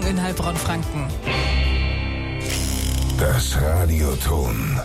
in Heilbronn-Franken. Das Radioton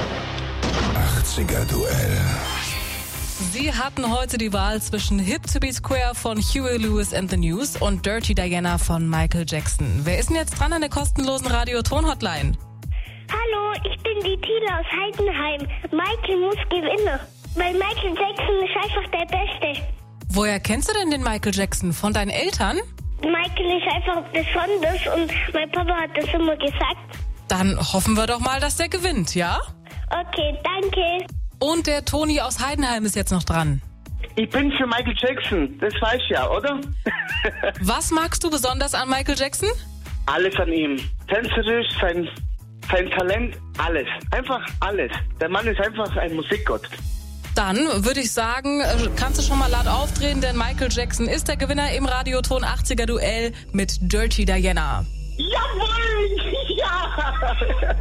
80er Duell. Sie hatten heute die Wahl zwischen Hip to be Square von Huey Lewis and the News und Dirty Diana von Michael Jackson. Wer ist denn jetzt dran an der kostenlosen Radioton-Hotline? Hallo, ich bin die Tina aus Heidenheim. Michael muss gewinnen, weil Michael Jackson ist einfach der Beste. Woher kennst du denn den Michael Jackson? Von deinen Eltern? Michael ist einfach besonders und mein Papa hat das immer gesagt. Dann hoffen wir doch mal, dass der gewinnt, ja? Okay, danke. Und der Toni aus Heidenheim ist jetzt noch dran. Ich bin für Michael Jackson, das weiß ich ja, oder? Was magst du besonders an Michael Jackson? Alles an ihm. Tänzerisch, sein Talent, alles. Einfach alles. Der Mann ist einfach ein Musikgott. Dann würde ich sagen, kannst du schon mal laut aufdrehen, denn Michael Jackson ist der Gewinner im Radioton 80er Duell mit Dirty Diana. Jawohl! Ja!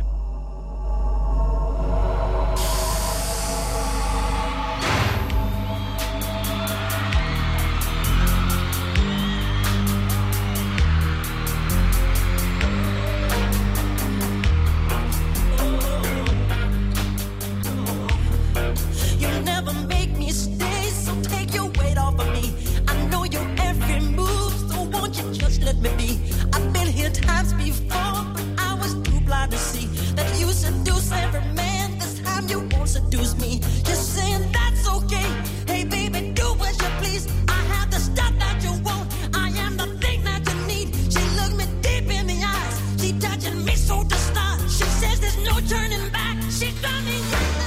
Let me be. I've been here times before, but I was too blind to see that you seduce every man. This time you won't seduce me. Just saying that's okay. Hey baby, do as you please. I have the stuff that you want. I am the thing that you need. She looked me deep in the eyes. She touching me so to start. She says there's no turning back. She got me.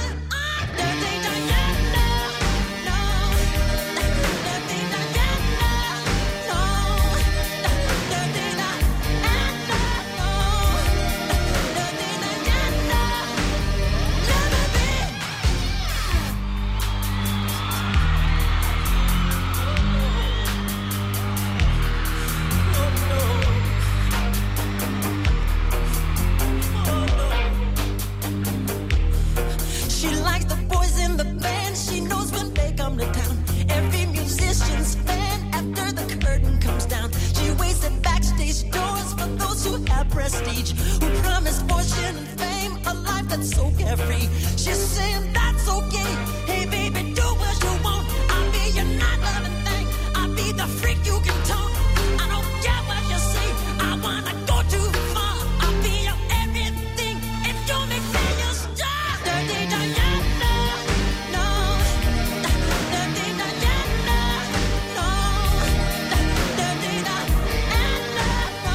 Prestige, who promised fortune and fame, a life that's so carefree. She's saying that's okay. Hey baby, do what you want. I'll be your not loving thing. I'll be the freak you can talk. I don't care what you say. I wanna go too far. I'll be your everything. If you make me your star. Dirty Diana, no. Dirty Diana, no. Dirty Diana, no.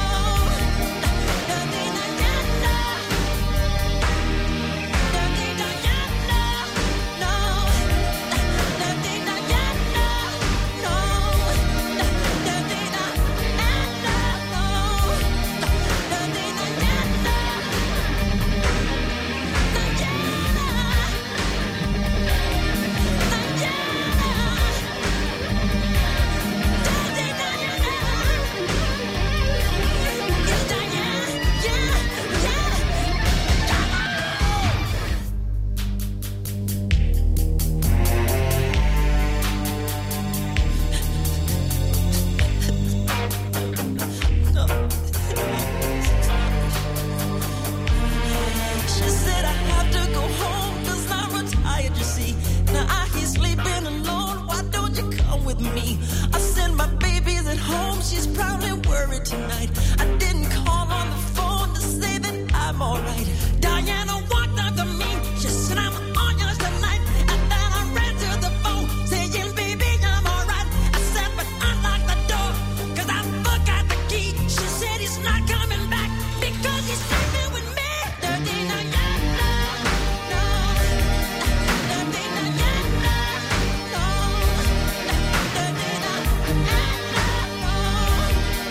I send my babies at home, she's probably worried tonight. I didn't call on the phone to say that I'm alright. Diana walked up to me, she said I'm on yours tonight. And then I ran to the phone, saying baby I'm alright. I said but unlock the door, cause I forgot the key. She said he's not coming back, because he's sleeping with me. Dirty Diana, no. Dirty Diana, no. Dirty Diana, no.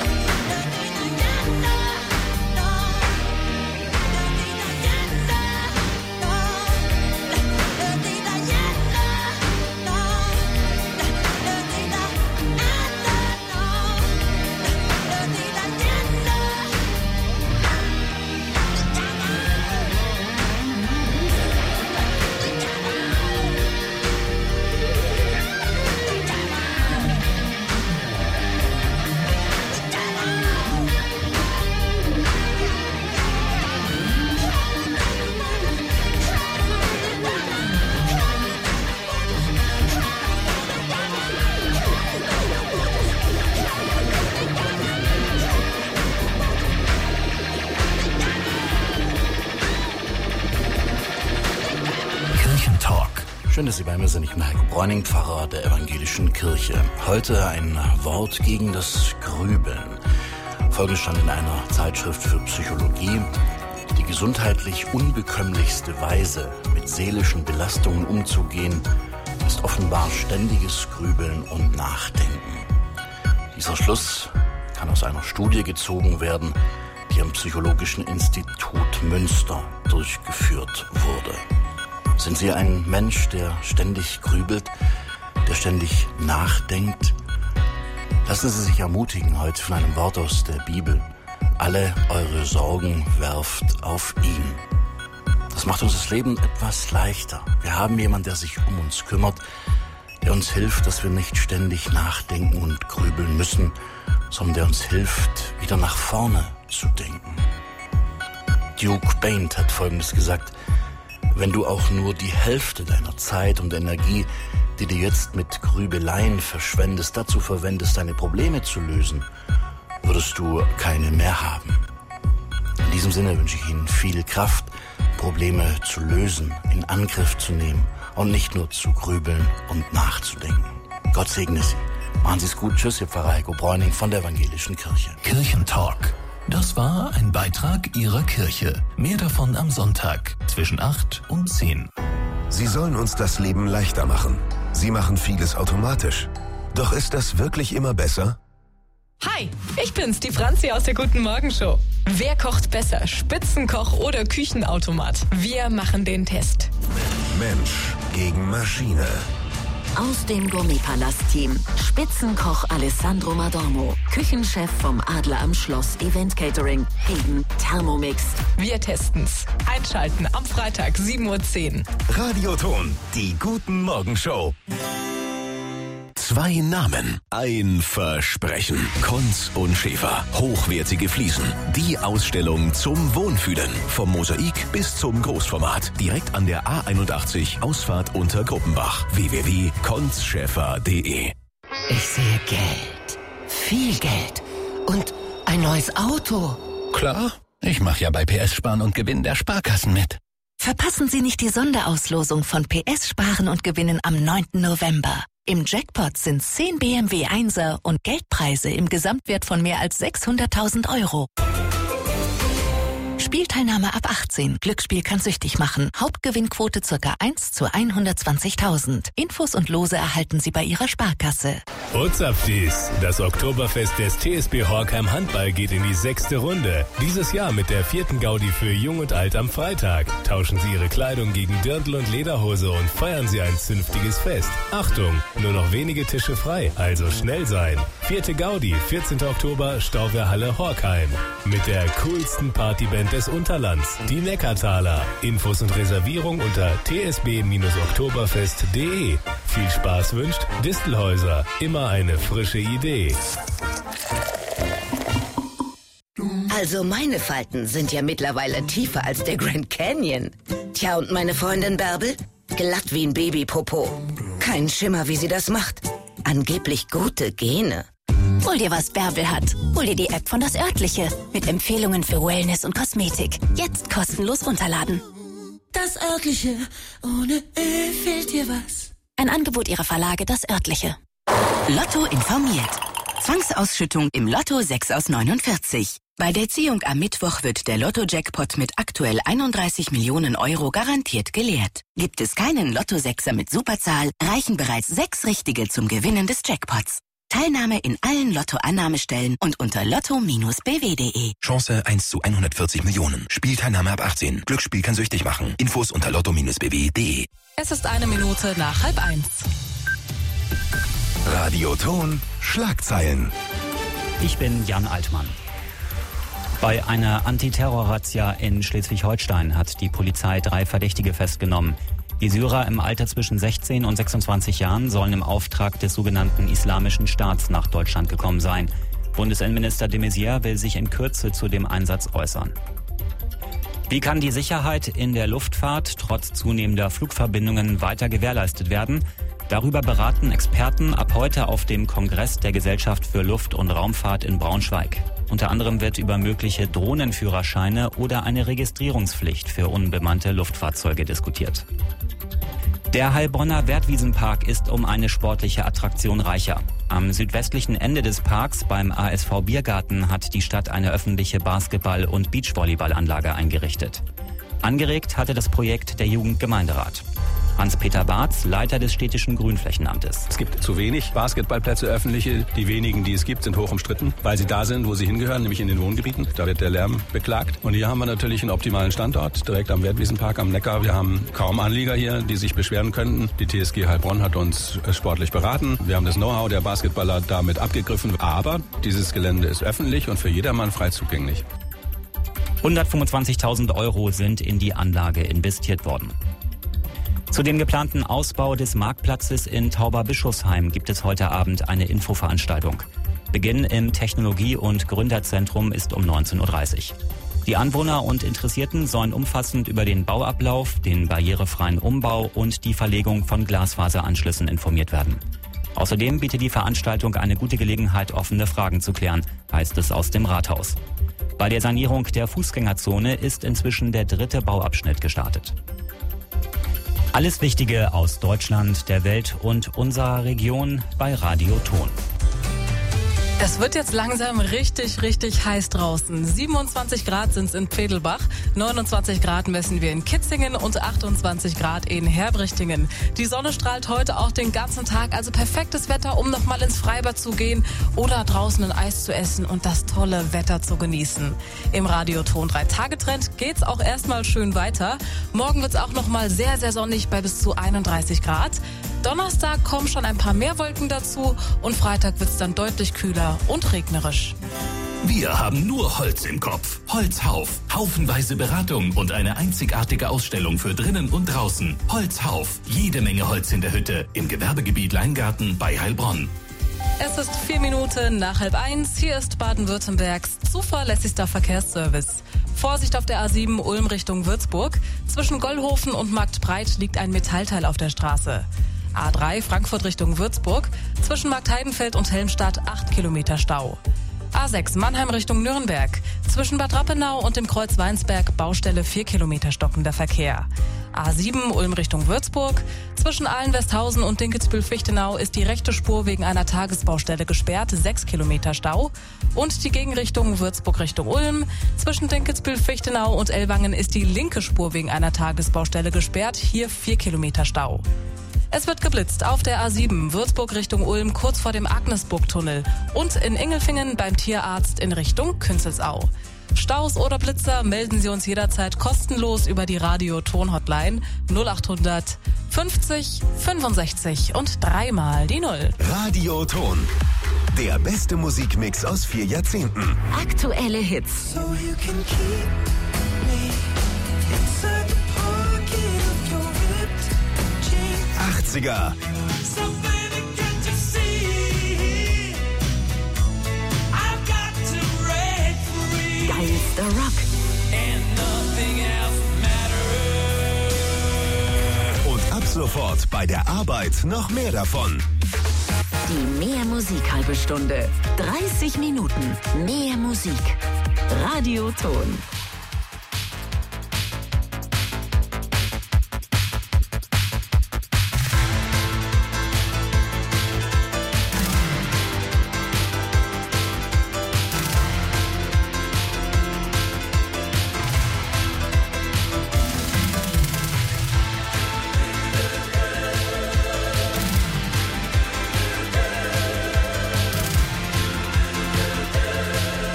Schön, dass Sie bei mir sind. Ich bin Heiko Bräuning, Pfarrer der Evangelischen Kirche. Heute ein Wort gegen das Grübeln. Folgendes stand in einer Zeitschrift für Psychologie. Die gesundheitlich unbekömmlichste Weise, mit seelischen Belastungen umzugehen, ist offenbar ständiges Grübeln und Nachdenken. Dieser Schluss kann aus einer Studie gezogen werden, die am Psychologischen Institut Münster durchgeführt wurde. Sind Sie ein Mensch, der ständig grübelt, der ständig nachdenkt? Lassen Sie sich ermutigen heute von einem Wort aus der Bibel. Alle eure Sorgen werft auf ihn. Das macht uns das Leben etwas leichter. Wir haben jemanden, der sich um uns kümmert, der uns hilft, dass wir nicht ständig nachdenken und grübeln müssen, sondern der uns hilft, wieder nach vorne zu denken. Duke Baint hat Folgendes gesagt: Wenn du auch nur die Hälfte deiner Zeit und Energie, die du jetzt mit Grübeleien verschwendest, dazu verwendest, deine Probleme zu lösen, würdest du keine mehr haben. In diesem Sinne wünsche ich Ihnen viel Kraft, Probleme zu lösen, in Angriff zu nehmen und nicht nur zu grübeln und nachzudenken. Gott segne Sie. Machen Sie es gut. Tschüss, Ihr Pfarrer Heiko Bräuning von der Evangelischen Kirche. Kirchentalk. Das war ein Beitrag Ihrer Kirche. Mehr davon am Sonntag zwischen 8 und 10. Sie sollen uns das Leben leichter machen. Sie machen vieles automatisch. Doch ist das wirklich immer besser? Hi, ich bin's, die Franzi aus der Guten Morgen Show. Wer kocht besser, Spitzenkoch oder Küchenautomat? Wir machen den Test. Mensch gegen Maschine. Aus dem Gummipalast-Team. Spitzenkoch Alessandro Madormo, Küchenchef vom Adler am Schloss Event Catering gegen Thermomix. Wir testen's. Einschalten am Freitag 7:10 Uhr. Radioton, die Guten Morgen Show. 2 Namen, ein Versprechen. Kunz und Schäfer. Hochwertige Fliesen. Die Ausstellung zum Wohnfühlen. Vom Mosaik bis zum Großformat. Direkt an der A81 Ausfahrt unter Gruppenbach. www.kunzschäfer.de. Ich sehe Geld. Viel Geld. Und ein neues Auto. Klar, ich mache ja bei PS Sparen und Gewinnen der Sparkassen mit. Verpassen Sie nicht die Sonderauslosung von PS Sparen und Gewinnen am 9. November. Im Jackpot sind 10 BMW 1er und Geldpreise im Gesamtwert von mehr als 600.000 Euro. Spielteilnahme ab 18. Glücksspiel kann süchtig machen. Hauptgewinnquote ca. 1 zu 120.000. Infos und Lose erhalten Sie bei Ihrer Sparkasse. Uzapftis. Das Oktoberfest des TSB Horkheim Handball geht in die 6. Runde. Dieses Jahr mit der 4. Gaudi für Jung und Alt am Freitag. Tauschen Sie Ihre Kleidung gegen Dirndl und Lederhose und feiern Sie ein zünftiges Fest. Achtung, nur noch wenige Tische frei, also schnell sein. 4. Gaudi, 14. Oktober, Stauwehrhalle Horkheim. Mit der coolsten Partyband des Unterlands, die Neckartaler. Infos und Reservierung unter tsb-oktoberfest.de. Viel Spaß wünscht Distelhäuser. Immer eine frische Idee. Also meine Falten sind ja mittlerweile tiefer als der Grand Canyon. Tja, und meine Freundin Bärbel? Glatt wie ein Babypopo. Kein Schimmer, wie sie das macht. Angeblich gute Gene. Hol dir, was Bärbel hat. Hol dir die App von Das Örtliche. Mit Empfehlungen für Wellness und Kosmetik. Jetzt kostenlos runterladen. Das Örtliche, ohne Ö fehlt dir was. Ein Angebot Ihrer Verlage Das Örtliche. Lotto informiert. Zwangsausschüttung im Lotto 6 aus 49. Bei der Ziehung am Mittwoch wird der Lotto-Jackpot mit aktuell 31 Millionen Euro garantiert geleert. Gibt es keinen Lotto-Sechser mit Superzahl, reichen bereits 6 Richtige zum Gewinnen des Jackpots. Teilnahme in allen Lotto-Annahmestellen und unter lotto-bw.de. Chance 1 zu 140 Millionen. Spielteilnahme ab 18. Glücksspiel kann süchtig machen. Infos unter lotto-bw.de. Es ist 1 Minute nach 12:30. Radioton, Schlagzeilen. Ich bin Jan Altmann. Bei einer Antiterror-Razzia in Schleswig-Holstein hat die Polizei 3 Verdächtige festgenommen. Die Syrer im Alter zwischen 16 und 26 Jahren sollen im Auftrag des sogenannten Islamischen Staats nach Deutschland gekommen sein. Bundesinnenminister de Maizière will sich in Kürze zu dem Einsatz äußern. Wie kann die Sicherheit in der Luftfahrt trotz zunehmender Flugverbindungen weiter gewährleistet werden? Darüber beraten Experten ab heute auf dem Kongress der Gesellschaft für Luft- und Raumfahrt in Braunschweig. Unter anderem wird über mögliche Drohnenführerscheine oder eine Registrierungspflicht für unbemannte Luftfahrzeuge diskutiert. Der Heilbronner Wertwiesenpark ist um eine sportliche Attraktion reicher. Am südwestlichen Ende des Parks beim ASV Biergarten hat die Stadt eine öffentliche Basketball- und Beachvolleyballanlage eingerichtet. Angeregt hatte das Projekt der Jugendgemeinderat. Hans-Peter Barth, Leiter des städtischen Grünflächenamtes. Es gibt zu wenig Basketballplätze öffentliche. Die wenigen, die es gibt, sind hoch umstritten, weil sie da sind, wo sie hingehören, nämlich in den Wohngebieten. Da wird der Lärm beklagt. Und hier haben wir natürlich einen optimalen Standort, direkt am Wertwiesenpark am Neckar. Wir haben kaum Anlieger hier, die sich beschweren könnten. Die TSG Heilbronn hat uns sportlich beraten. Wir haben das Know-how der Basketballer damit abgegriffen. Aber dieses Gelände ist öffentlich und für jedermann frei zugänglich. 125.000 € sind in die Anlage investiert worden. Zu dem geplanten Ausbau des Marktplatzes in Tauberbischofsheim gibt es heute Abend eine Infoveranstaltung. Beginn im Technologie- und Gründerzentrum ist um 19:30 Uhr. Die Anwohner und Interessierten sollen umfassend über den Bauablauf, den barrierefreien Umbau und die Verlegung von Glasfaseranschlüssen informiert werden. Außerdem bietet die Veranstaltung eine gute Gelegenheit, offene Fragen zu klären, heißt es aus dem Rathaus. Bei der Sanierung der Fußgängerzone ist inzwischen der 3. Bauabschnitt gestartet. Alles Wichtige aus Deutschland, der Welt und unserer Region bei Radio Ton. Es wird jetzt langsam richtig heiß draußen. 27 Grad sind es in Pfedelbach, 29 Grad messen wir in Kitzingen und 28 Grad in Herbrichtingen. Die Sonne strahlt heute auch den ganzen Tag, also perfektes Wetter, um nochmal ins Freibad zu gehen oder draußen ein Eis zu essen und das tolle Wetter zu genießen. Im Radio Ton 3-Tage-Trend geht's auch erstmal schön weiter. Morgen wird's auch nochmal sehr sonnig bei bis zu 31 Grad. Donnerstag kommen schon ein paar mehr Wolken dazu und Freitag wird's dann deutlich kühler und regnerisch. Wir haben nur Holz im Kopf. Holzhauf. Haufenweise Beratung und eine einzigartige Ausstellung für drinnen und draußen. Holzhauf. Jede Menge Holz in der Hütte im Gewerbegebiet Leingarten bei Heilbronn. Es ist 4 Minuten nach 12:30. Hier ist Baden-Württembergs zuverlässigster Verkehrsservice. Vorsicht auf der A7 Ulm Richtung Würzburg. Zwischen Gollhofen und Marktbreit liegt ein Metallteil auf der Straße. A3 Frankfurt Richtung Würzburg. Zwischen Marktheidenfeld und Helmstadt 8 Kilometer Stau. A6 Mannheim Richtung Nürnberg. Zwischen Bad Rappenau und dem Kreuz Weinsberg Baustelle 4 Kilometer stockender Verkehr. A7 Ulm Richtung Würzburg. Zwischen Ahlen-Westhausen und Dinkelsbühl-Fichtenau ist die rechte Spur wegen einer Tagesbaustelle gesperrt, 6 Kilometer Stau. Und die Gegenrichtung Würzburg Richtung Ulm. Zwischen Dinkelsbühl-Fichtenau und Ellwangen ist die linke Spur wegen einer Tagesbaustelle gesperrt, hier 4 Kilometer Stau. Es wird geblitzt auf der A7 Würzburg Richtung Ulm kurz vor dem Agnesburg-Tunnel und in Ingelfingen beim Tierarzt in Richtung Künzelsau. Staus oder Blitzer melden Sie uns jederzeit kostenlos über die Radio-Ton-Hotline 0800 50 65 und 3 mal die 0. Radio Ton. Der beste Musikmix aus 4 Jahrzehnten. Aktuelle Hits. 80er. Geilster Rock. Und ab sofort bei der Arbeit noch mehr davon. Die Mehr Musik halbe Stunde. 30 Minuten mehr Musik. Radio Ton.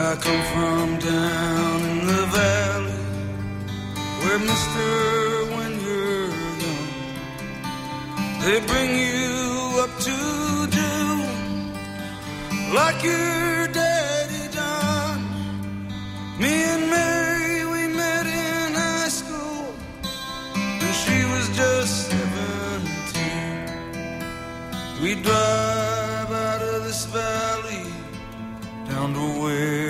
I come from down in the valley, where mister, when you're young, they bring you up to do like your daddy done. Me and Mary, we met in high school, and she was just 17. We drive out of this valley down to where